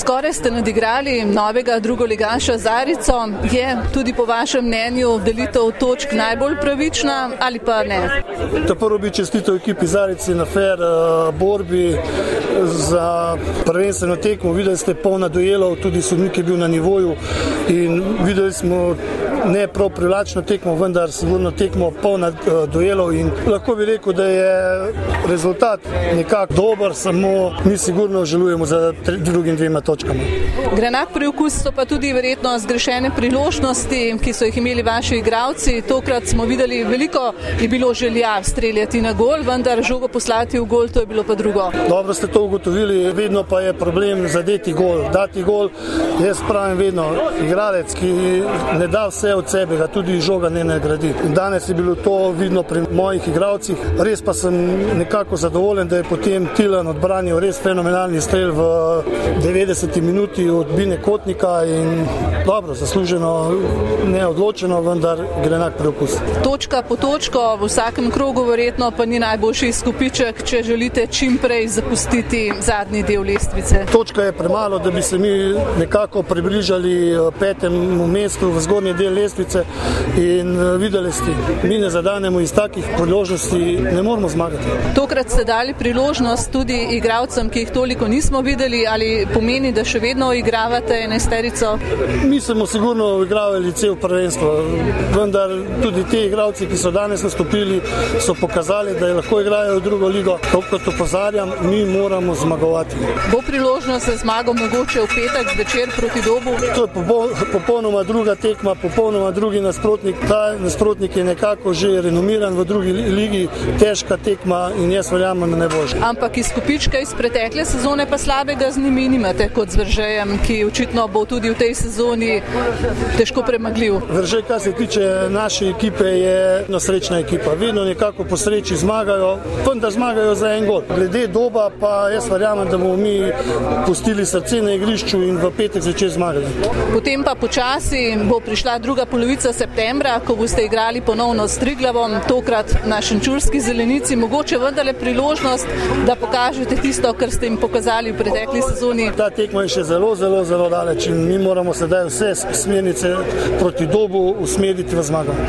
Skoraj ste nadigrali novega drugoligaša Zarico. Je tudi po vašem mnenju delitev točk najbolj pravična ali pa ne? Prvo bi čestitev ekipi Zarice na fair borbi za prvenstveno tekmo. Videli ste polna duelov, tudi sodnik je bil na nivoju in videli smo ne prav privlačno tekmo, vendar sigurno tekmo polna duelov in lahko bi rekel, da je rezultat nekako dober, samo mi sigurno želujemo za drugim dvema točkama. Grenak priokus so pa tudi verjetno zgrešene priložnosti, ki so jih imeli vaši igralci. Tokrat smo videli, veliko je bilo želja streljati na gol, vendar žogo poslati v gol, to je bilo pa drugo. Dobro ste to ugotovili, vedno pa je problem zadeti gol, dati gol. Jaz pravim vedno, igralec, ki ne da vse od sebe, ga tudi žoga ne nagradi. Danes je bilo to vidno pri mojih igralcih. Res pa sem nekako zadovoljen, da je potem Tilen odbranil res fenomenalni strel v 90 minuti od Bine Kotnika in dobro, zasluženo, neodločeno, vendar grenak priokus. Točka po točko, v vsakem krogu verjetno pa ni najboljši izkupiček, če želite čim prej zapustiti zadnji del lestvice. Točka je premalo, da bi se mi nekako približali petemu mestu v zgornji del lestvice in videli ste, mi ne zadanemo iz takih priložnosti, ne moramo zmagati. Tokrat ste dali priložnost tudi igralcem, ki jih toliko nismo videli, ali pomeni, da še vedno igravate enajsterico? Mi smo sigurno igravali cel prvenstvo, vendar tudi ti igralci, ki so danes nastopili, so pokazali, da lahko igrajo v drugo ligo. Kot opozarjam, mi moramo zmagovati. Bo priložnost za zmago mogoče v petek zvečer proti Dobu? To je popolnoma druga tekma, popolnoma drugi nasprotnik. Ta nasprotnik je nekako že renomiran v drugi ligi, težka tekma in jaz verjamem, da ne bo. Ampak izkupička iz pretekle sezone pa slabega z njimi nimate kot z Veržejem, ki očitno bo tudi v tej sezoni težko premagljiv. Veržej, kar se tiče naše ekipe, je srečna ekipa. Vedno nekako po sreči zmagajo, vendar zmagajo za en gol. Glede Doba pa jaz verjamem, da bomo mi pustili srce na igrišču in v petek zvečer zmagali. Potem pa počasi bo prišla druga polovica septembra, ko boste igrali ponovno s Triglavom, tokrat na šenčurski zelenici. Mogoče vendarle priložnost, da pokažete tisto, kar ste jim pokazali v pretekli sezoni. Ta tekma je še zelo daleč in mi moramo sedaj vse smernice proti Dobu usmeriti v zmago.